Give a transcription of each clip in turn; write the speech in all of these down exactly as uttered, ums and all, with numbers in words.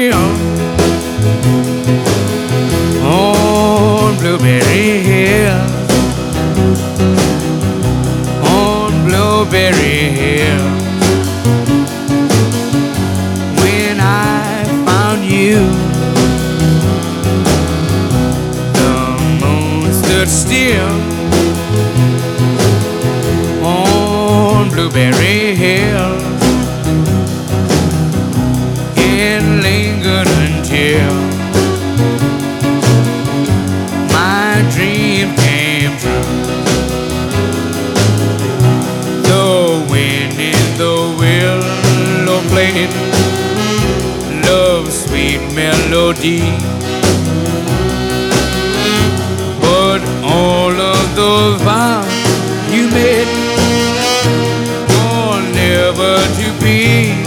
still on Blueberry Hill, on Blueberry Hill. When I found you, the moon stood still on Blueberry Hill, and lingered until my dream came true. The wind in the willow played love's sweet melody, but all of those vows you made were never to be.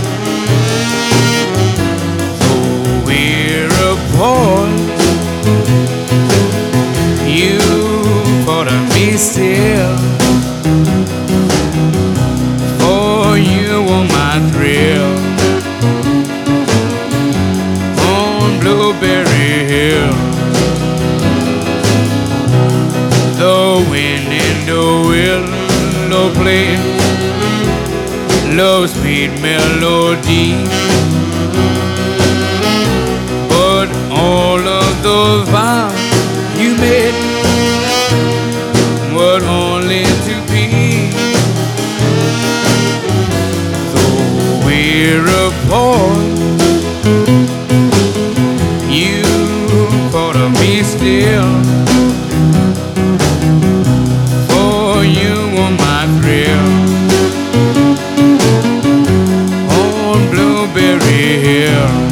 So we're apart, you thought of me still, for you were my thrill on Blueberry Hill. The wind in the willow played love's sweet melody, but all of those vows you made were only to be. So we're apart, you thought of me still, for you were my thrill on Blueberry Hill.